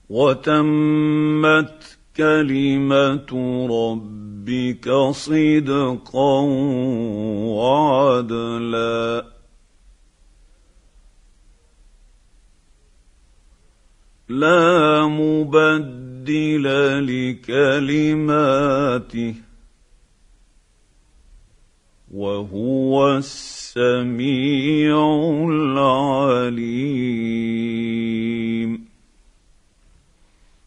وتمت كلمه ربك صدقا وعدلا لا مبدل لكلماته وهو السميع العليم.